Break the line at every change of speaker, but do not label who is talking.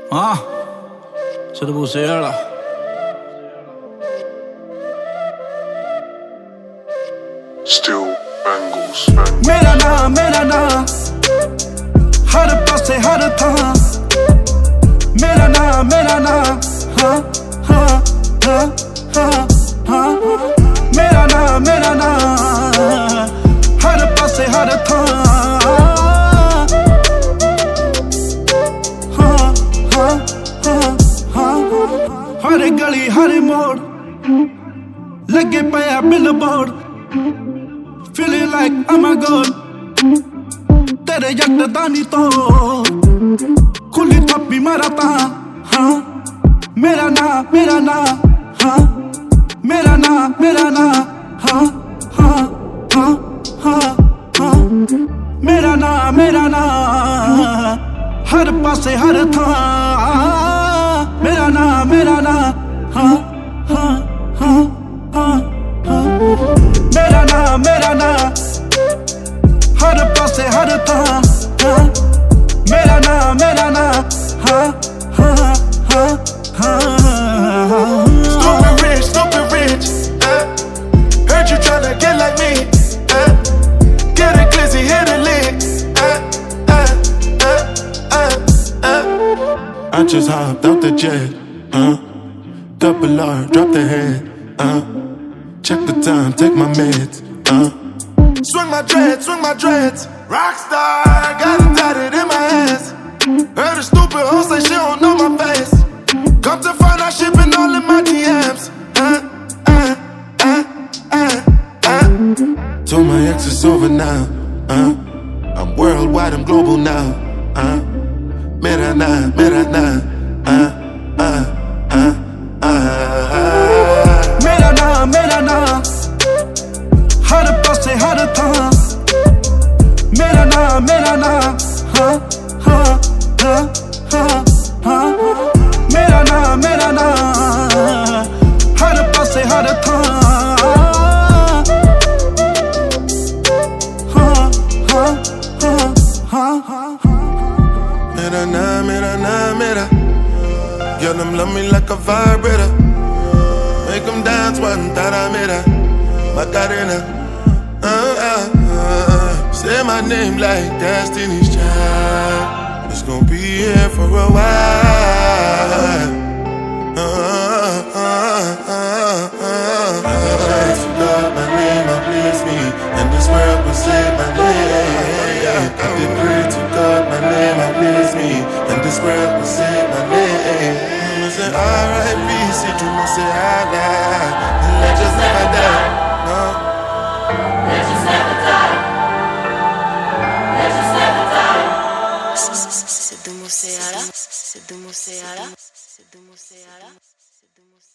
Ah, se te pusiera.
Still bangles.
मेरा नाम हर पासे हर थां मेरा नाम हाँ हाँ हाँ हाँ हाँ मेरा नाम हर पासे हर थां हाँ हाँ हाँ हाँ हर गली हर मोड़ लगे पया billboard feeling like I'm a god तेरे यकदानी तो खुली थप्पी मारता हाँ मेरा नाम हाँ मेरा नाम हाँ हाँ हाँ हाँ हाँ मेरा नाम हर पासे हर थां मेरा नाम हाँ हाँ हाँ हाँ हाँ मेरा नाम हर पासे हर थां हाँ मेरा नाम हाँ हाँ हाँ हाँ
Stupid rich, heard you tryna get like me, get a glizzy, hit a lick, I just hopped out the jet, double R, drop the head, check the time, take my meds, swing my dreads, rockstar, got it tatted in my hands. Heard a stupid hoe say she don't know my face. Come to find out she been all in my DMs. Told my ex it's over now. I'm worldwide, I'm global now. Mera na.
मेरा नाम हर पासे हर थां मेरा नाम हाँ हाँ हाँ हाँ हाँ मेरा नाम हर पासे हर थां हाँ हाँ हाँ हाँ हाँ
Mera. Girl, them love me like a vibrator. Make them dance one taramera. Macarena. Say my name like Destiny's Child. It's gonna be here for a while. God, my name, please me, and this world will say my name. I did pray to God, my name, please me, and this world will say my name. I say R.I.P. See you, I say Allah. Legends never die. No.
Legends never die. Legends never die. C'est de Mousséala.